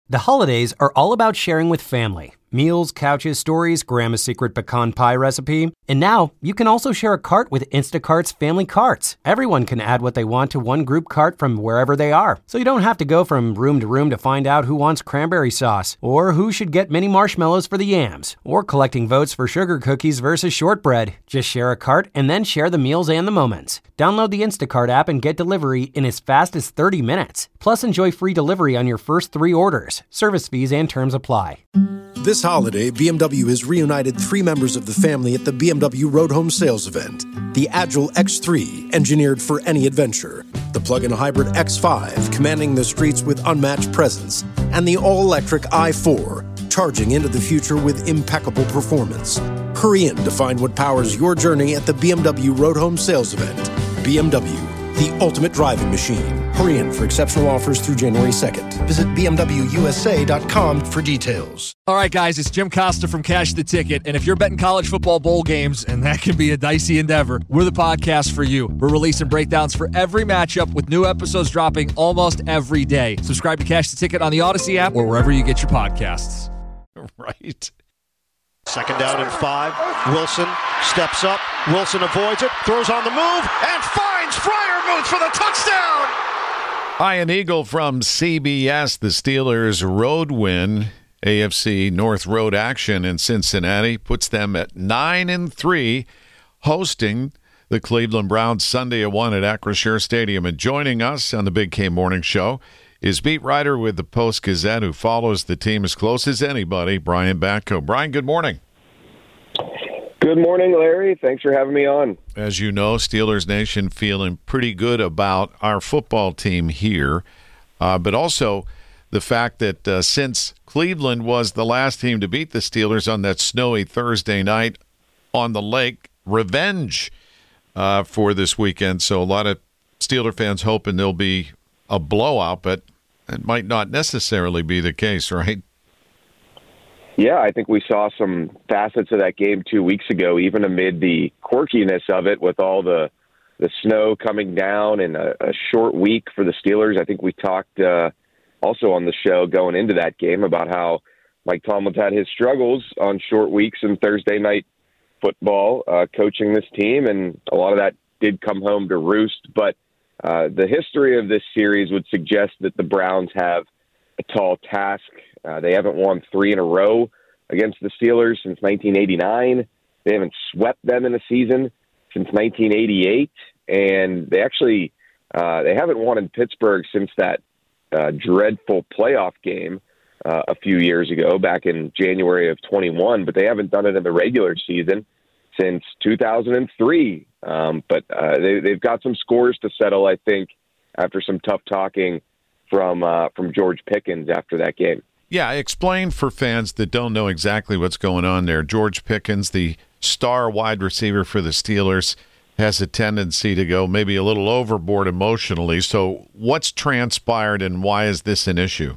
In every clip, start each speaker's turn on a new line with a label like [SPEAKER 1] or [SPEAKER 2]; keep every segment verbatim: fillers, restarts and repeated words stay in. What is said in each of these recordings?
[SPEAKER 1] The holidays are all about sharing with family. Meals, couches, stories, Grandma's secret pecan pie recipe. And now, you can also share a cart with Instacart's Family Carts. Everyone can add what they want to one group cart from wherever they are. So you don't have to go from room to room to find out who wants cranberry sauce, or who should get mini marshmallows for the yams, or collecting votes for sugar cookies versus shortbread. Just share a cart and then share the meals and the moments. Download the Instacart app and get delivery in as fast as thirty minutes. Plus, enjoy free delivery on your first three orders. Service fees and terms apply.
[SPEAKER 2] This holiday, B M W has reunited three members of the family at the B M W Road Home Sales Event. The Agile X three, engineered for any adventure. The plug-in hybrid X five, commanding the streets with unmatched presence. And the all-electric i four, charging into the future with impeccable performance. Hurry in to find what powers your journey at the B M W Road Home Sales Event. B M W, the ultimate driving machine. Hurry in for exceptional offers through January second. Visit B M W U S A dot com for details.
[SPEAKER 3] All right, guys, it's Jim Costa from Cash the Ticket. And if you're betting college football bowl games, and that can be a dicey endeavor, we're the podcast for you. We're releasing breakdowns for every matchup with new episodes dropping almost every day. Subscribe to Cash the Ticket on the Odyssey app or wherever you get your podcasts.
[SPEAKER 4] Right. Second down and five. Wilson steps up. Wilson avoids it, throws on the move, and finds Freiermuth for the touchdown.
[SPEAKER 5] Ian Eagle from C B S. The Steelers' road win, A F C North Road action in Cincinnati, puts them at nine and three, hosting the Cleveland Browns Sunday at one at Acrisure Stadium. And joining us on the Big K Morning Show is beat writer with the Post-Gazette who follows the team as close as anybody, Brian Batko. Brian, good morning.
[SPEAKER 6] Good morning, Larry. Thanks for having me on.
[SPEAKER 5] As you know, Steelers Nation feeling pretty good about our football team here, uh, but also the fact that uh, since Cleveland was the last team to beat the Steelers on that snowy Thursday night on the lake, revenge uh, for this weekend. So a lot of Steeler fans hoping there'll be a blowout, but it might not necessarily be the case, right?
[SPEAKER 6] Yeah, I think we saw some facets of that game two weeks ago, even amid the quirkiness of it with all the the snow coming down and a, a short week for the Steelers. I think we talked uh, also on the show going into that game about how Mike Tomlin's had his struggles on short weeks and Thursday night football uh, coaching this team, and a lot of that did come home to roost. But uh, the history of this series would suggest that the Browns have a tall task. Uh, they haven't won three in a row against the Steelers since nineteen eighty-nine. They haven't swept them in a season since nineteen eighty-eight. And they actually uh, they haven't won in Pittsburgh since that uh, dreadful playoff game uh, a few years ago, back in January of twenty-one. But they haven't done it in the regular season since two thousand three. Um, but uh, they, they've got some scores to settle, I think, after some tough talking from uh, from George Pickens after that game.
[SPEAKER 5] Yeah, explain for fans that don't know exactly what's going on there. George Pickens, the star wide receiver for the Steelers, has a tendency to go maybe a little overboard emotionally. So what's transpired and why is this an issue?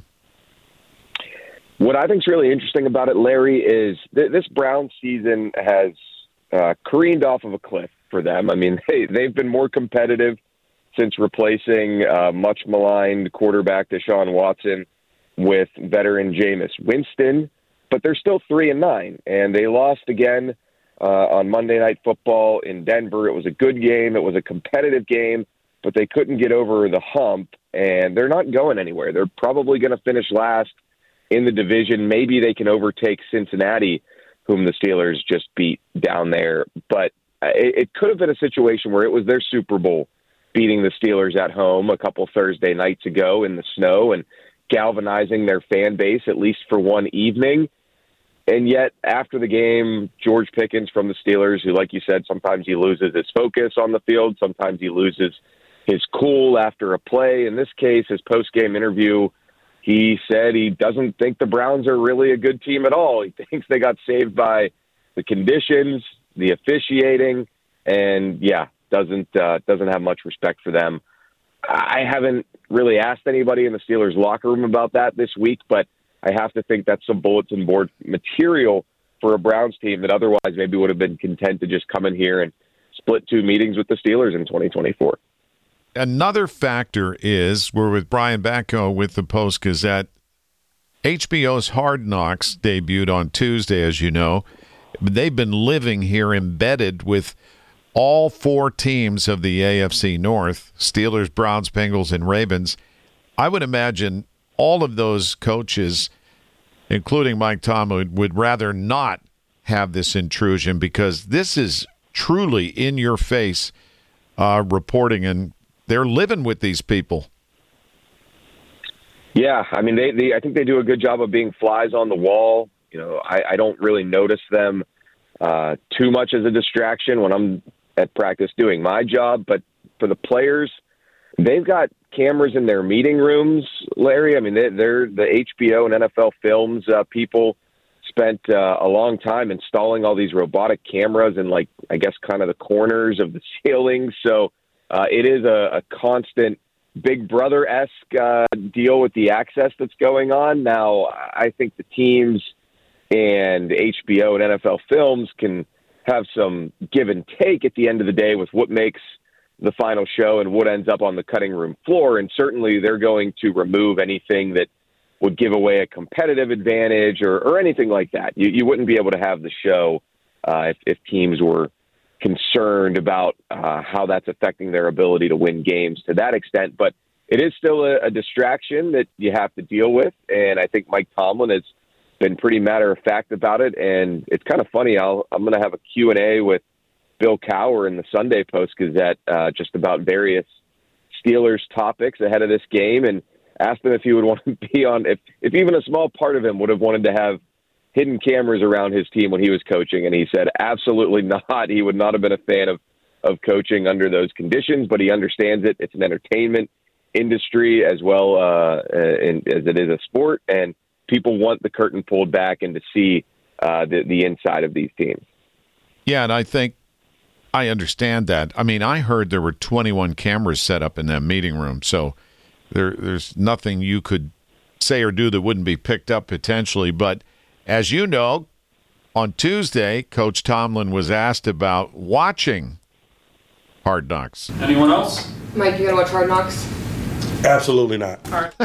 [SPEAKER 6] What I think is really interesting about it, Larry, is th- this Browns season has uh, careened off of a cliff for them. I mean, they, they've been more competitive since replacing uh, much maligned quarterback Deshaun Watson with veteran Jameis Winston, but they're still three and nine, and they lost again uh, on Monday Night Football in Denver. It was a good game. It was a competitive game, but they couldn't get over the hump, and they're not going anywhere. They're probably going to finish last in the division. Maybe they can overtake Cincinnati, whom the Steelers just beat down there, but it, it could have been a situation where it was their Super Bowl, beating the Steelers at home a couple Thursday nights ago in the snow and galvanizing their fan base, at least for one evening. And yet, after the game, George Pickens from the Steelers, who, like you said, sometimes he loses his focus on the field, sometimes he loses his cool after a play. In this case, his post-game interview, he said he doesn't think the Browns are really a good team at all. He thinks they got saved by the conditions, the officiating, and, yeah, doesn't uh, doesn't have much respect for them. I haven't really asked anybody in the Steelers locker room about that this week, but I have to think that's some bulletin board material for a Browns team that otherwise maybe would have been content to just come in here and split two meetings with the Steelers in twenty twenty-four.
[SPEAKER 5] Another factor is, we're with Brian Batko with the Post-Gazette, H B O's Hard Knocks debuted on Tuesday, as you know. They've been living here embedded with all four teams of the A F C North, Steelers, Browns, Bengals, and Ravens. I would imagine all of those coaches, including Mike Tomlin, would rather not have this intrusion because this is truly in-your-face uh, reporting, and they're living with these people.
[SPEAKER 6] Yeah, I mean, they, they I think they do a good job of being flies on the wall. You know, I, I don't really notice them uh, too much as a distraction when I'm at practice doing my job. But for the players, they've got cameras in their meeting rooms, Larry. I mean, they, they're the H B O and N F L Films uh, people spent uh, a long time installing all these robotic cameras in, like, I guess, kind of the corners of the ceilings. So uh, it is a, a constant Big Brother-esque uh, deal with the access that's going on. Now, I think the teams and H B O and N F L Films can have some give and take at the end of the day with what makes the final show and what ends up on the cutting room floor. And certainly they're going to remove anything that would give away a competitive advantage or, or anything like that. You, you wouldn't be able to have the show uh, if, if teams were concerned about uh, how that's affecting their ability to win games to that extent. But it is still a, a distraction that you have to deal with. And I think Mike Tomlin has been pretty matter of fact about it. And it's kind of funny. I'll, I'm going to have a Q and A with Bill Cowher in the Sunday Post Gazette uh, just about various Steelers topics ahead of this game, and asked him if he would want to be on, if, if even a small part of him would have wanted to have hidden cameras around his team when he was coaching. And he said, absolutely not. He would not have been a fan of, of coaching under those conditions, but he understands it. It's an entertainment industry as well uh, in, as it is a sport. And people want the curtain pulled back and to see uh, the, the inside of these teams.
[SPEAKER 5] Yeah, and I think I understand that. I mean, I heard there were twenty-one cameras set up in that meeting room, so there, there's nothing you could say or do that wouldn't be picked up potentially. But as you know, on Tuesday, Coach Tomlin was asked about watching Hard Knocks.
[SPEAKER 7] Anyone else?
[SPEAKER 8] Mike, you gonna watch Hard Knocks?
[SPEAKER 7] Absolutely not.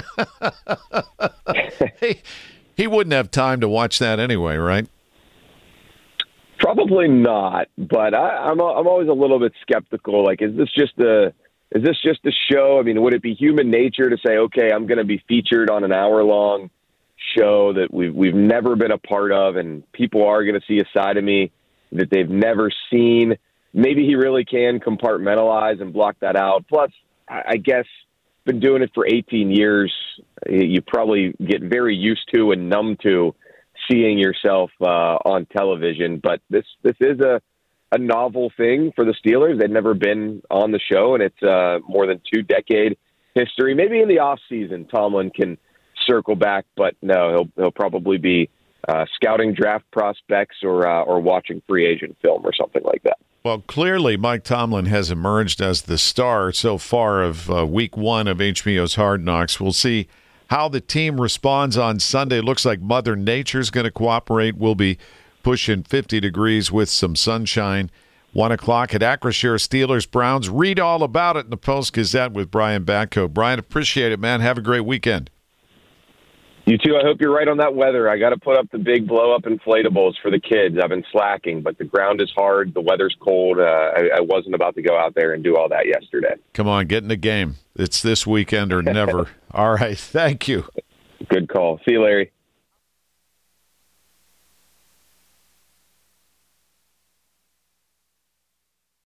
[SPEAKER 5] he, he wouldn't have time to watch that anyway, right?
[SPEAKER 6] Probably not, but I, I'm I'm always a little bit skeptical. Like, is this just a is this just a show? I mean, would it be human nature to say, okay, I'm going to be featured on an hour long show that we've we've never been a part of, and people are going to see a side of me that they've never seen? Maybe he really can compartmentalize and block that out. Plus, I, I guess been doing it for eighteen years, you probably get very used to and numb to seeing yourself uh, on television. But this this is a, a novel thing for the Steelers. They've never been on the show, and it's uh, more than two decade history. Maybe in the off season, Tomlin can circle back, but no, he'll he'll probably be uh, scouting draft prospects or uh, or watching free agent film or something like that.
[SPEAKER 5] Well, clearly Mike Tomlin has emerged as the star so far of uh, week one of H B O's Hard Knocks. We'll see how the team responds on Sunday. Looks like Mother Nature's going to cooperate. We'll be pushing fifty degrees with some sunshine. One o'clock at Acrisure, Steelers, Browns. Read all about it in the Post-Gazette with Brian Batko. Brian, appreciate it, man. Have a great weekend.
[SPEAKER 6] You too. I hope you're right on that weather. I got to put up the big blow-up inflatables for the kids. I've been slacking, but the ground is hard. The weather's cold. Uh, I, I wasn't about to go out there and do all that yesterday.
[SPEAKER 5] Come on, get in the game. It's this weekend or never. All right. Thank you.
[SPEAKER 6] Good call. See you, Larry.